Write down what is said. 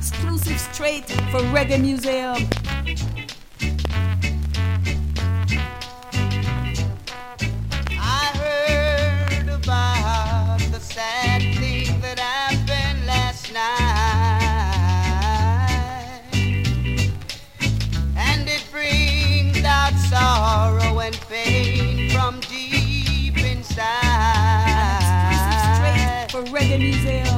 exclusive straight for Reggae Museum. I heard about the sad thing that happened last night, and it brings out sorrow and pain from deep inside. An exclusive straight for Reggae Museum.